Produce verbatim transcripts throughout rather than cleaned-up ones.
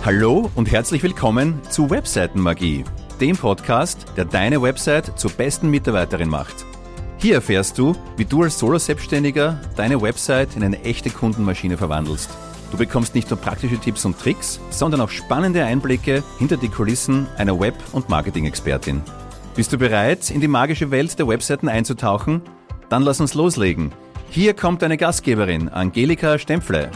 Hallo und herzlich willkommen zu Webseitenmagie, dem Podcast, der deine Website zur besten Mitarbeiterin macht. Hier erfährst du, wie du als Solo-Selbstständiger deine Website in eine echte Kundenmaschine verwandelst. Du bekommst nicht nur praktische Tipps und Tricks, sondern auch spannende Einblicke hinter die Kulissen einer Web- und Marketing-Expertin. Bist du bereit, in die magische Welt der Webseiten einzutauchen? Dann lass uns loslegen. Hier kommt deine Gastgeberin, Angelika Stempfle.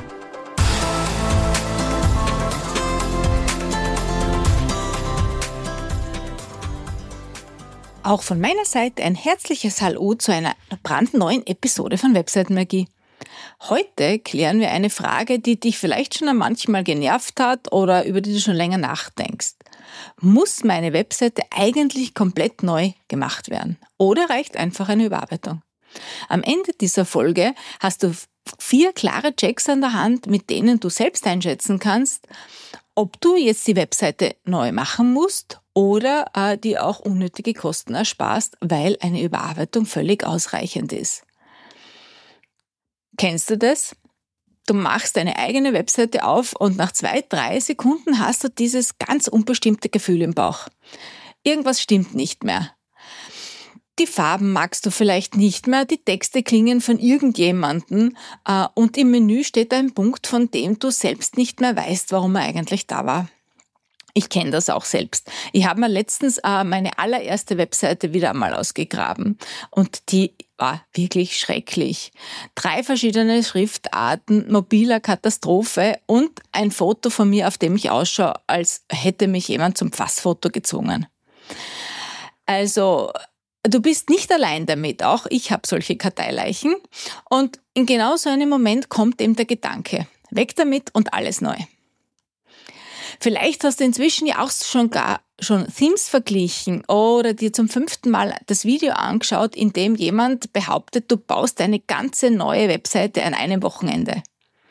Auch von meiner Seite ein herzliches Hallo zu einer brandneuen Episode von Webseitenmagie. Heute klären wir eine Frage, die dich vielleicht schon manchmal genervt hat oder über die du schon länger nachdenkst. Muss meine Webseite eigentlich komplett neu gemacht werden oder reicht einfach eine Überarbeitung? Am Ende dieser Folge hast du vier klare Checks an der Hand, mit denen du selbst einschätzen kannst, ob du jetzt die Webseite neu machen musst oder äh, dir auch unnötige Kosten ersparst, weil eine Überarbeitung völlig ausreichend ist. Kennst du das? Du machst deine eigene Webseite auf und nach zwei, drei Sekunden hast du dieses ganz unbestimmte Gefühl im Bauch. Irgendwas stimmt nicht mehr. Die Farben magst du vielleicht nicht mehr, die Texte klingen von irgendjemandem äh, und im Menü steht ein Punkt, von dem du selbst nicht mehr weißt, warum er eigentlich da war. Ich kenne das auch selbst. Ich habe mir letztens äh, meine allererste Webseite wieder einmal ausgegraben und die war wirklich schrecklich. Drei verschiedene Schriftarten, mobiler Katastrophe und ein Foto von mir, auf dem ich ausschaue, als hätte mich jemand zum Passfoto gezwungen. Also, du bist nicht allein damit, auch ich habe solche Karteileichen und in genau so einem Moment kommt eben der Gedanke, weg damit und alles neu. Vielleicht hast du inzwischen ja auch schon gar schon Themes verglichen oder dir zum fünften Mal das Video angeschaut, in dem jemand behauptet, du baust eine ganze neue Webseite an einem Wochenende.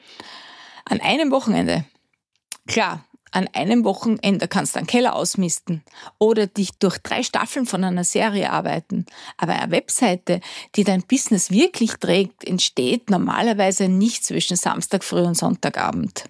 An einem Wochenende. Klar, an einem Wochenende kannst du einen Keller ausmisten oder dich durch drei Staffeln von einer Serie arbeiten. Aber eine Webseite, die dein Business wirklich trägt, entsteht normalerweise nicht zwischen Samstag früh und Sonntagabend.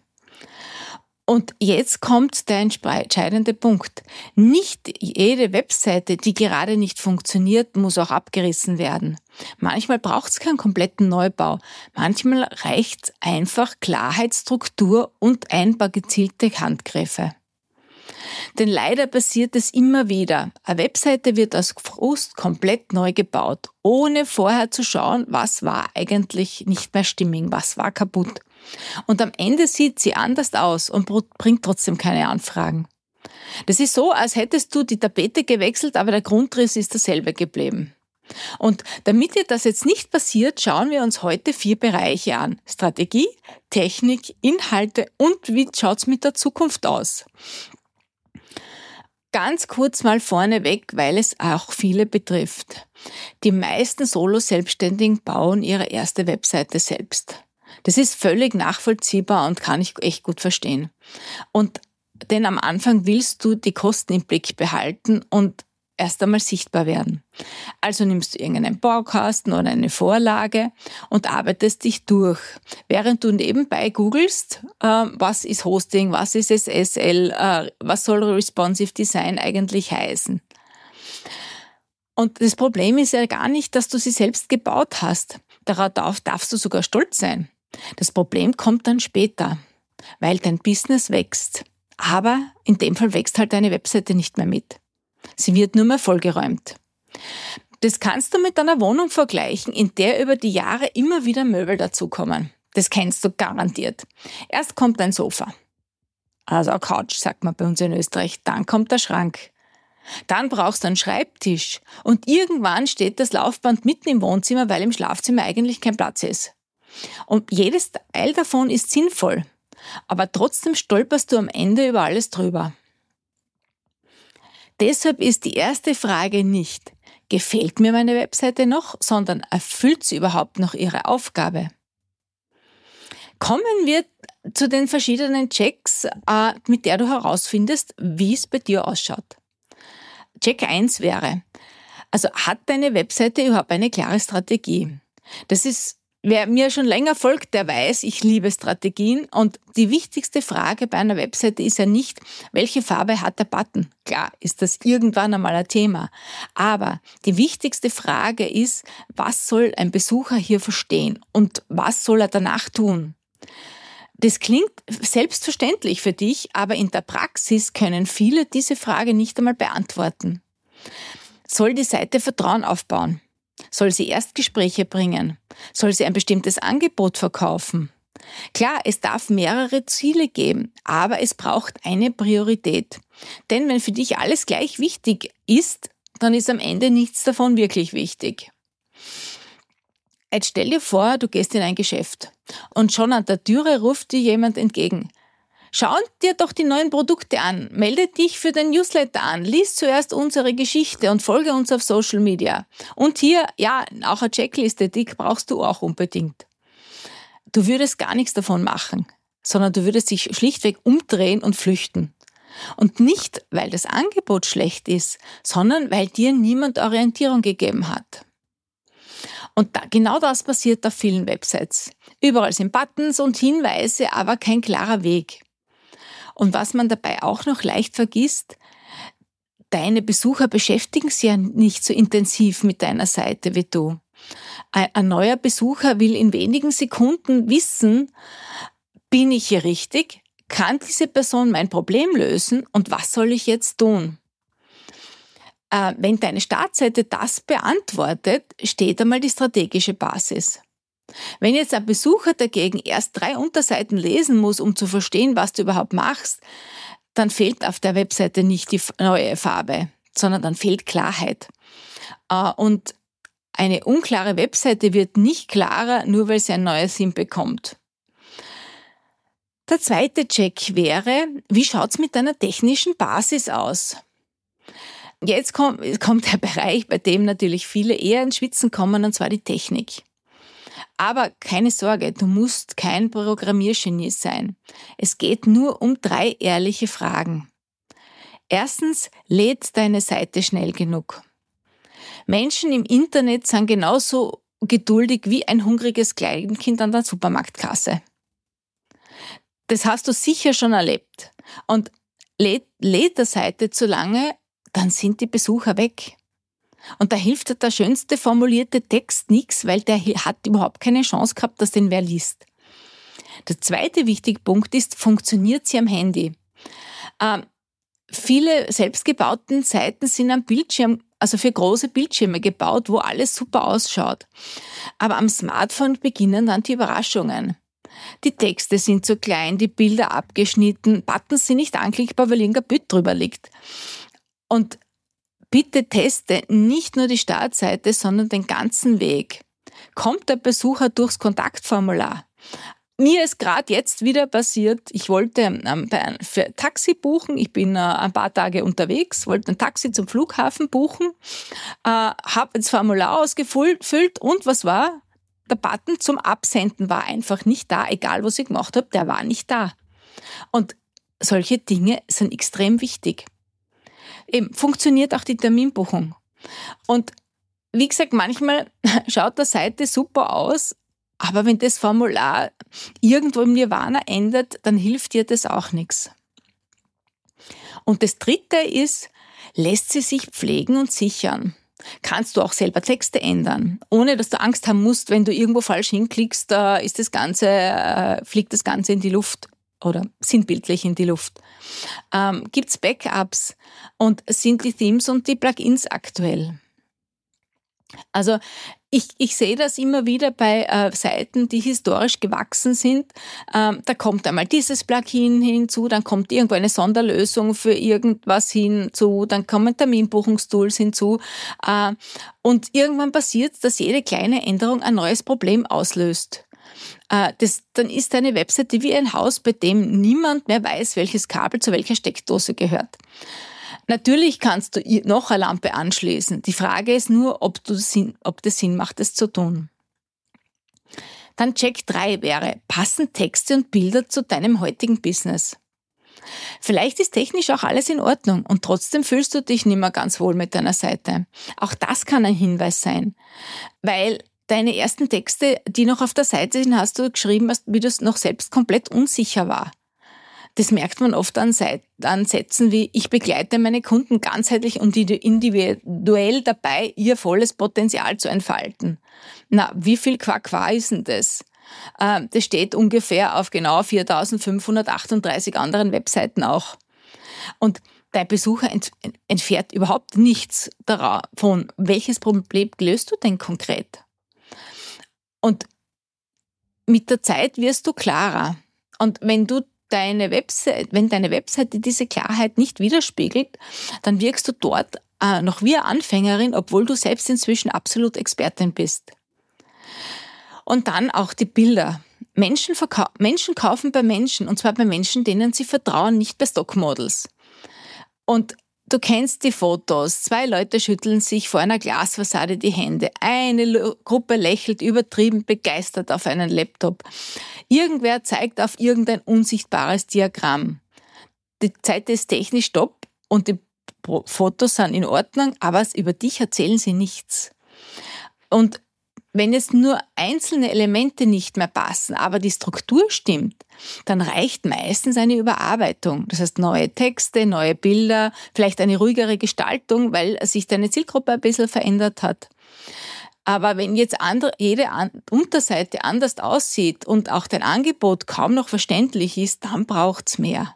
Und jetzt kommt der entscheidende Punkt. Nicht jede Webseite, die gerade nicht funktioniert, muss auch abgerissen werden. Manchmal braucht es keinen kompletten Neubau. Manchmal reicht einfach Klarheit, Struktur und ein paar gezielte Handgriffe. Denn leider passiert es immer wieder. Eine Webseite wird aus Frust komplett neu gebaut, ohne vorher zu schauen, was war eigentlich nicht mehr stimmig, was war kaputt. Und am Ende sieht sie anders aus und bringt trotzdem keine Anfragen. Das ist so, als hättest du die Tapete gewechselt, aber der Grundriss ist derselbe geblieben. Und damit dir das jetzt nicht passiert, schauen wir uns heute vier Bereiche an. Strategie, Technik, Inhalte und wie schaut's mit der Zukunft aus? Ganz kurz mal vorneweg, weil es auch viele betrifft. Die meisten Solo-Selbstständigen bauen ihre erste Webseite selbst. Das ist völlig nachvollziehbar und kann ich echt gut verstehen. Und denn am Anfang willst du die Kosten im Blick behalten und erst einmal sichtbar werden. Also nimmst du irgendeinen Baukasten oder eine Vorlage und arbeitest dich durch, während du nebenbei googelst, äh, was ist Hosting, was ist S S L, äh, was soll Responsive Design eigentlich heißen. Und das Problem ist ja gar nicht, dass du sie selbst gebaut hast. Darauf darfst du sogar stolz sein. Das Problem kommt dann später, weil dein Business wächst. Aber in dem Fall wächst halt deine Webseite nicht mehr mit. Sie wird nur mehr vollgeräumt. Das kannst du mit einer Wohnung vergleichen, in der über die Jahre immer wieder Möbel dazukommen. Das kennst du garantiert. Erst kommt ein Sofa, also eine Couch, sagt man bei uns in Österreich. Dann kommt der Schrank. Dann brauchst du einen Schreibtisch und irgendwann steht das Laufband mitten im Wohnzimmer, weil im Schlafzimmer eigentlich kein Platz ist. Und jedes Teil davon ist sinnvoll, aber trotzdem stolperst du am Ende über alles drüber. Deshalb ist die erste Frage nicht, gefällt mir meine Webseite noch, sondern erfüllt sie überhaupt noch ihre Aufgabe? Kommen wir zu den verschiedenen Checks, mit der du herausfindest, wie es bei dir ausschaut. Check eins wäre, also hat deine Webseite überhaupt eine klare Strategie? Das ist Wer mir schon länger folgt, der weiß, ich liebe Strategien und die wichtigste Frage bei einer Webseite ist ja nicht, welche Farbe hat der Button? Klar, ist das irgendwann einmal ein Thema. Aber die wichtigste Frage ist, was soll ein Besucher hier verstehen und was soll er danach tun? Das klingt selbstverständlich für dich, aber in der Praxis können viele diese Frage nicht einmal beantworten. Soll die Seite Vertrauen aufbauen? Soll sie Erstgespräche bringen? Soll sie ein bestimmtes Angebot verkaufen? Klar, es darf mehrere Ziele geben, aber es braucht eine Priorität. Denn wenn für dich alles gleich wichtig ist, dann ist am Ende nichts davon wirklich wichtig. Jetzt stell dir vor, du gehst in ein Geschäft und schon an der Türe ruft dir jemand entgegen. Schau dir doch die neuen Produkte an, melde dich für den Newsletter an, lies zuerst unsere Geschichte und folge uns auf Social Media. Und hier, ja, auch eine Checkliste, die brauchst du auch unbedingt. Du würdest gar nichts davon machen, sondern du würdest dich schlichtweg umdrehen und flüchten. Und nicht, weil das Angebot schlecht ist, sondern weil dir niemand Orientierung gegeben hat. Und da, genau das passiert auf vielen Websites. Überall sind Buttons und Hinweise, aber kein klarer Weg. Und was man dabei auch noch leicht vergisst, deine Besucher beschäftigen sich ja nicht so intensiv mit deiner Seite wie du. Ein neuer Besucher will in wenigen Sekunden wissen, bin ich hier richtig? Kann diese Person mein Problem lösen? Und was soll ich jetzt tun? Äh, wenn deine Startseite das beantwortet, steht einmal die strategische Basis. Wenn jetzt ein Besucher dagegen erst drei Unterseiten lesen muss, um zu verstehen, was du überhaupt machst, dann fehlt auf der Webseite nicht die neue Farbe, sondern dann fehlt Klarheit. Und eine unklare Webseite wird nicht klarer, nur weil sie ein neues Theme bekommt. Der zweite Check wäre, wie schaut's mit deiner technischen Basis aus? Jetzt kommt, kommt der Bereich, bei dem natürlich viele eher ins Schwitzen kommen, und zwar die Technik. Aber keine Sorge, du musst kein Programmiergenie sein. Es geht nur um drei ehrliche Fragen. Erstens, lädt deine Seite schnell genug? Menschen im Internet sind genauso geduldig wie ein hungriges Kleinkind an der Supermarktkasse. Das hast du sicher schon erlebt. Und lädt, lädt der Seite zu lange, dann sind die Besucher weg. Und da hilft dir der schönste formulierte Text nichts, weil der hat überhaupt keine Chance gehabt, dass den wer liest. Der zweite wichtige Punkt ist, funktioniert sie am Handy? Ähm, viele selbstgebauten Seiten sind am Bildschirm, also für große Bildschirme gebaut, wo alles super ausschaut. Aber am Smartphone beginnen dann die Überraschungen. Die Texte sind zu klein, die Bilder abgeschnitten, Buttons sind nicht anklickbar, weil irgendein Bild drüber liegt. Und bitte teste nicht nur die Startseite, sondern den ganzen Weg. Kommt der Besucher durchs Kontaktformular? Mir ist gerade jetzt wieder passiert, ich wollte ähm, für ein Taxi buchen, ich bin äh, ein paar Tage unterwegs, wollte ein Taxi zum Flughafen buchen, äh, habe das Formular ausgefüllt und was war? Der Button zum Absenden war einfach nicht da, egal was ich gemacht habe, der war nicht da. Und solche Dinge sind extrem wichtig. Eben, funktioniert auch die Terminbuchung. Und wie gesagt, manchmal schaut der Seite super aus, aber wenn das Formular irgendwo im Nirvana endet, dann hilft dir das auch nichts. Und das Dritte ist, lässt sie sich pflegen und sichern. Kannst du auch selber Texte ändern, ohne dass du Angst haben musst, wenn du irgendwo falsch hinklickst, da ist das Ganze, äh, fliegt das Ganze in die Luft. Oder sinnbildlich in die Luft. Ähm, gibt's Backups und sind die Themes und die Plugins aktuell? Also ich, ich sehe das immer wieder bei äh, Seiten, die historisch gewachsen sind. Ähm, da kommt einmal dieses Plugin hinzu, dann kommt irgendwo eine Sonderlösung für irgendwas hinzu, dann kommen Terminbuchungstools hinzu. Äh, und irgendwann passiert, dass jede kleine Änderung ein neues Problem auslöst. Das, dann ist deine Webseite wie ein Haus, bei dem niemand mehr weiß, welches Kabel zu welcher Steckdose gehört. Natürlich kannst du noch eine Lampe anschließen. Die Frage ist nur, ob, du Sinn, ob das Sinn macht, das zu tun. Dann Check drei wäre, passen Texte und Bilder zu deinem heutigen Business? Vielleicht ist technisch auch alles in Ordnung und trotzdem fühlst du dich nicht mehr ganz wohl mit deiner Seite. Auch das kann ein Hinweis sein, weil deine ersten Texte, die noch auf der Seite sind, hast du geschrieben, wie du noch selbst komplett unsicher war. Das merkt man oft an, Seiten, an Sätzen wie, ich begleite meine Kunden ganzheitlich und individuell dabei, ihr volles Potenzial zu entfalten. Na, wie viel Quack ist denn das? Das steht ungefähr auf genau viertausendfünfhundertachtunddreißig anderen Webseiten auch. Und dein Besucher ent- entfährt überhaupt nichts davon. Welches Problem löst du denn konkret? Und mit der Zeit wirst du klarer. Und wenn du deine Website, wenn deine Webseite diese Klarheit nicht widerspiegelt, dann wirkst du dort äh, noch wie eine Anfängerin, obwohl du selbst inzwischen absolut Expertin bist. Und dann auch die Bilder. Menschen, verkau- Menschen kaufen bei Menschen, und zwar bei Menschen, denen sie vertrauen, nicht bei Stockmodels. Und du kennst die Fotos. Zwei Leute schütteln sich vor einer Glasfassade die Hände. Eine L- Gruppe lächelt übertrieben begeistert auf einen Laptop. Irgendwer zeigt auf irgendein unsichtbares Diagramm. Die Zeit ist technisch top und die Fotos sind in Ordnung, aber über dich erzählen sie nichts. Und wenn jetzt nur einzelne Elemente nicht mehr passen, aber die Struktur stimmt, dann reicht meistens eine Überarbeitung. Das heißt neue Texte, neue Bilder, vielleicht eine ruhigere Gestaltung, weil sich deine Zielgruppe ein bisschen verändert hat. Aber wenn jetzt andere, jede Unterseite anders aussieht und auch dein Angebot kaum noch verständlich ist, dann braucht's mehr.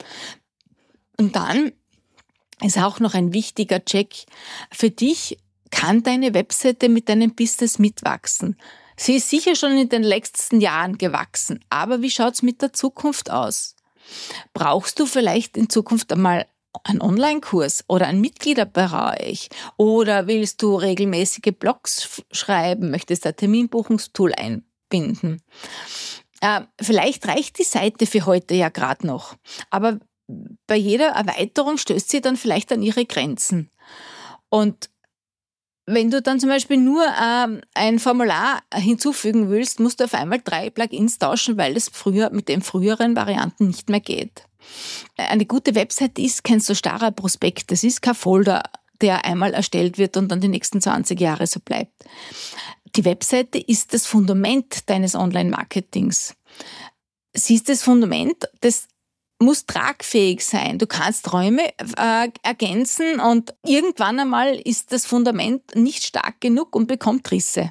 Und dann ist auch noch ein wichtiger Check für dich: Kann deine Webseite mit deinem Business mitwachsen? Sie ist sicher schon in den letzten Jahren gewachsen, aber wie schaut's mit der Zukunft aus? Brauchst du vielleicht in Zukunft einmal einen Online-Kurs oder einen Mitgliederbereich? Oder willst du regelmäßige Blogs schreiben, möchtest ein Terminbuchungstool einbinden? Äh, vielleicht reicht die Seite für heute ja gerade noch, aber bei jeder Erweiterung stößt sie dann vielleicht an ihre Grenzen. Und wenn du dann zum Beispiel nur ähm, ein Formular hinzufügen willst, musst du auf einmal drei Plugins tauschen, weil das früher mit den früheren Varianten nicht mehr geht. Eine gute Website ist kein so starrer Prospekt. Das ist kein Folder, der einmal erstellt wird und dann die nächsten zwanzig Jahre so bleibt. Die Webseite ist das Fundament deines Online-Marketings. Sie ist das Fundament, das muss tragfähig sein. Du kannst Räume äh, ergänzen und irgendwann einmal ist das Fundament nicht stark genug und bekommt Risse.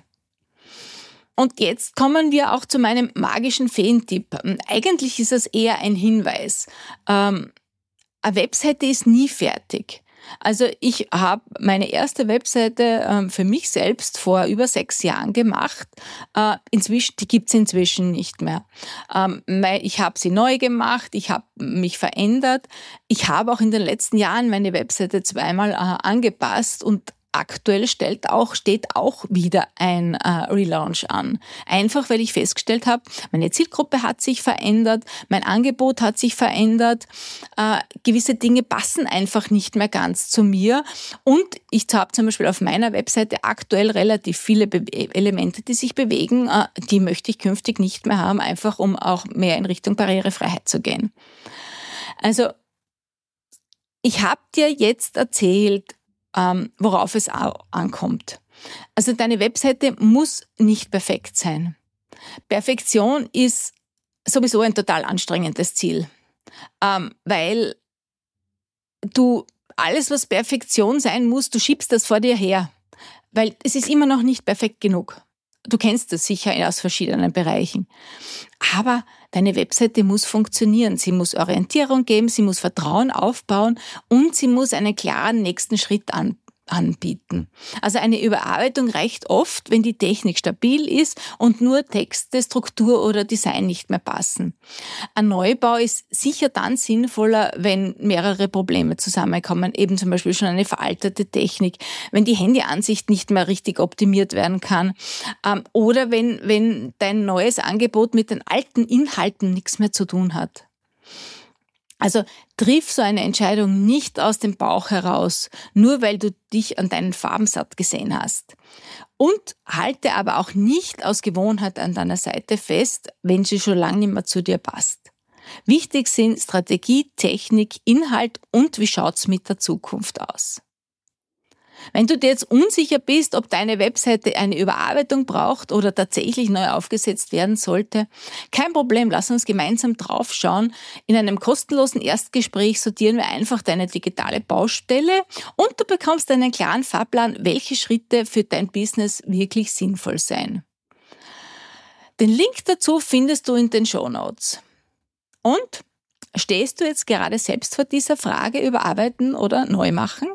Und jetzt kommen wir auch zu meinem magischen Feentipp. Eigentlich ist es eher ein Hinweis. Ähm, eine Webseite ist nie fertig. Also ich habe meine erste Webseite ähm, für mich selbst vor über sechs Jahren gemacht. Äh, inzwischen, die gibt's inzwischen nicht mehr. Ähm, ich habe sie neu gemacht, ich habe mich verändert. Ich habe auch in den letzten Jahren meine Webseite zweimal äh, angepasst und aktuell stellt auch, steht auch wieder ein äh, Relaunch an. Einfach, weil ich festgestellt habe, meine Zielgruppe hat sich verändert, mein Angebot hat sich verändert, äh, gewisse Dinge passen einfach nicht mehr ganz zu mir und ich habe zum Beispiel auf meiner Webseite aktuell relativ viele Be- Elemente, die sich bewegen, äh, die möchte ich künftig nicht mehr haben, einfach um auch mehr in Richtung Barrierefreiheit zu gehen. Also, ich habe dir jetzt erzählt, worauf es ankommt. Also deine Webseite muss nicht perfekt sein. Perfektion ist sowieso ein total anstrengendes Ziel, ähm, weil du alles, was Perfektion sein muss, du schiebst das vor dir her, weil es ist immer noch nicht perfekt genug. Du kennst das sicher aus verschiedenen Bereichen. Aber deine Webseite muss funktionieren. Sie muss Orientierung geben, sie muss Vertrauen aufbauen und sie muss einen klaren nächsten Schritt an, anbieten. Also eine Überarbeitung reicht oft, wenn die Technik stabil ist und nur Texte, Struktur oder Design nicht mehr passen. Ein Neubau ist sicher dann sinnvoller, wenn mehrere Probleme zusammenkommen, eben zum Beispiel schon eine veraltete Technik, wenn die Handyansicht nicht mehr richtig optimiert werden kann ähm, oder wenn, wenn dein neues Angebot mit den alten Inhalten nichts mehr zu tun hat. Also triff so eine Entscheidung nicht aus dem Bauch heraus, nur weil du dich an deinen Farben satt gesehen hast. Und halte aber auch nicht aus Gewohnheit an deiner Seite fest, wenn sie schon lange nicht mehr zu dir passt. Wichtig sind Strategie, Technik, Inhalt und wie schaut's mit der Zukunft aus. Wenn du dir jetzt unsicher bist, ob deine Webseite eine Überarbeitung braucht oder tatsächlich neu aufgesetzt werden sollte, kein Problem, lass uns gemeinsam drauf schauen. In einem kostenlosen Erstgespräch sortieren wir einfach deine digitale Baustelle und du bekommst einen klaren Fahrplan, welche Schritte für dein Business wirklich sinnvoll sein. Den Link dazu findest du in den Shownotes. Und stehst du jetzt gerade selbst vor dieser Frage, überarbeiten oder neu machen?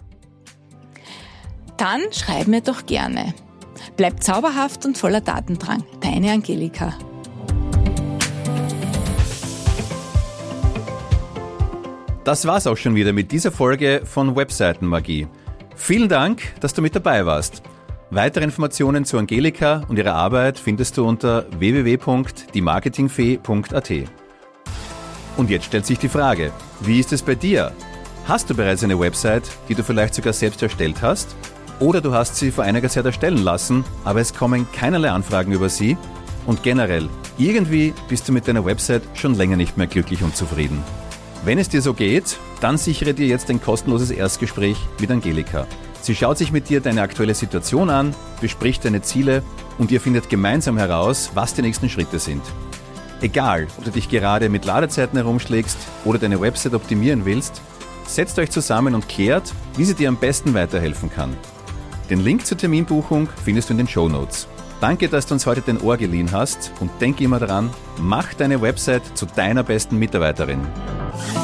Dann schreib mir doch gerne. Bleib zauberhaft und voller Tatendrang. Deine Angelika. Das war's auch schon wieder mit dieser Folge von Webseitenmagie. Vielen Dank, dass du mit dabei warst. Weitere Informationen zu Angelika und ihrer Arbeit findest du unter w w w punkt die marketingfee punkt a t. Und jetzt stellt sich die Frage, wie ist es bei dir? Hast du bereits eine Website, die du vielleicht sogar selbst erstellt hast? Oder du hast sie vor einiger Zeit erstellen lassen, aber es kommen keinerlei Anfragen über sie? Und generell, irgendwie bist du mit deiner Website schon länger nicht mehr glücklich und zufrieden. Wenn es dir so geht, dann sichere dir jetzt ein kostenloses Erstgespräch mit Angelika. Sie schaut sich mit dir deine aktuelle Situation an, bespricht deine Ziele und ihr findet gemeinsam heraus, was die nächsten Schritte sind. Egal, ob du dich gerade mit Ladezeiten herumschlägst oder deine Website optimieren willst, setzt euch zusammen und klärt, wie sie dir am besten weiterhelfen kann. Den Link zur Terminbuchung findest du in den Shownotes. Danke, dass du uns heute dein Ohr geliehen hast und denk immer daran, mach deine Website zu deiner besten Mitarbeiterin.